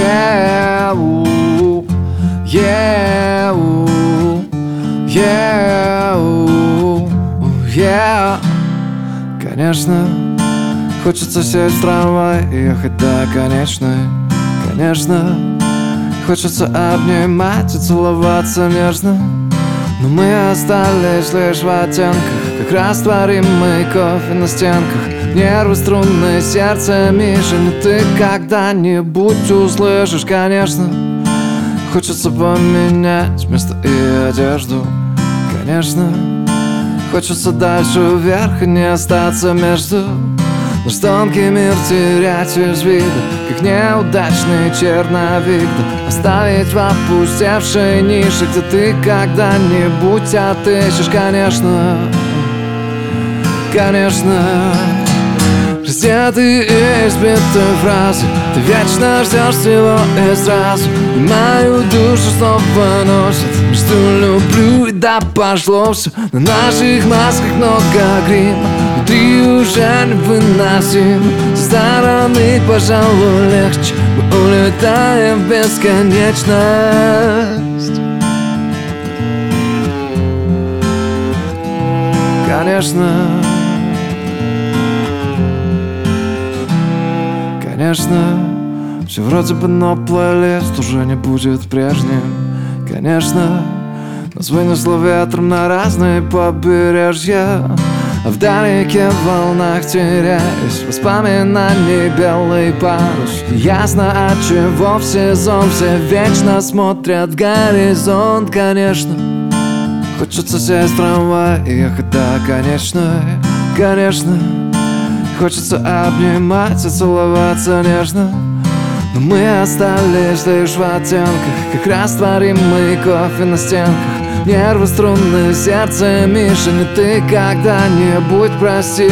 Yeah, ooh, yeah, ooh, yeah, ooh, yeah. Конечно, хочется сесть в трамвай и ехать до конечной. Конечно, хочется обнимать и целоваться нежно, но мы остались лишь в оттенках, как растворимый кофе на стенках. Нервы, струны, сердце, Мишень, ты когда-нибудь услышишь, конечно. Хочется поменять место и одежду, конечно. Хочется дальше вверх и не остаться между. Наш тонкий мир терять из вида, как неудачный черновик, да оставить в опустевшей нише, где ты когда-нибудь отыщешь, конечно. Конечно. Раздетый и избитый фразы, ты вечно ждешь всего и сразу, и мою душу снова носит между люблю и да пошло все. На наших масках много грима, внутри уже невыносимо. Со стороны, пожалуй, легче, мы улетаем в бесконечность. Конечно. Конечно, все вроде бы, но плейлист уже не будет прежним. Конечно, нас вынесло ветром на разные побережья, а вдалеке в волнах теряюсь воспоминаний белый парус. Ясно, отчего в сезон все вечно смотрят в горизонт. Конечно, хочется сесть в трамвай и ехать до конечной. Конечно, хочется обнимать и целоваться нежно, но мы остались лишь в оттенках, как растворимый кофе на стенках. Нервы, струны, сердце, Мишень, ты когда-нибудь простишь.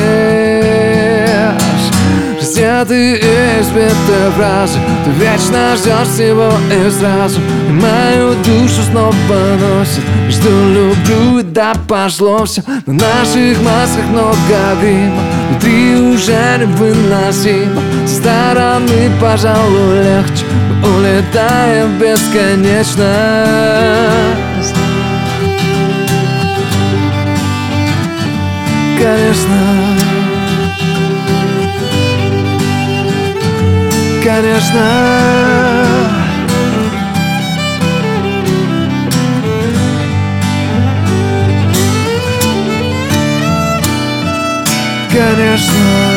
Раздетый и избитый фразы, ты вечно ждешь всего и сразу, и мою душу снова носит между люблю и да пошло все. На наших масках много грима, внутри уже невыносимо. Со стороны, пожалуй, легче, мы улетаем в бесконечность. Конечно. Конечно. Конечно.